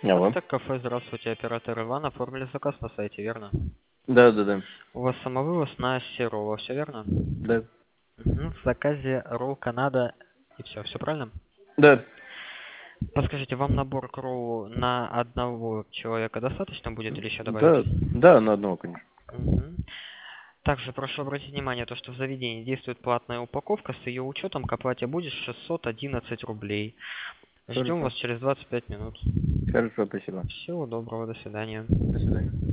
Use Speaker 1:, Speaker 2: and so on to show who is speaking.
Speaker 1: Алло.
Speaker 2: Астек кафе, здравствуйте, оператор Иван. Оформили заказ на сайте, верно?
Speaker 1: Да.
Speaker 2: У вас самовывоз на Серова, все верно?
Speaker 1: Да.
Speaker 2: В заказе ролл Канада и все правильно?
Speaker 1: Да.
Speaker 2: Подскажите, вам набор кроу на одного человека достаточно будет или еще добавить?
Speaker 1: Да, на одного, конечно.
Speaker 2: Мгм. Также прошу обратить внимание, то, что в заведении действует платная упаковка, с ее учетом к оплате будет 611 рублей. Ждем
Speaker 1: Хорошо.
Speaker 2: вас через 25 минут.
Speaker 1: Хорошо, спасибо.
Speaker 2: Всего доброго, до свидания.
Speaker 1: До свидания.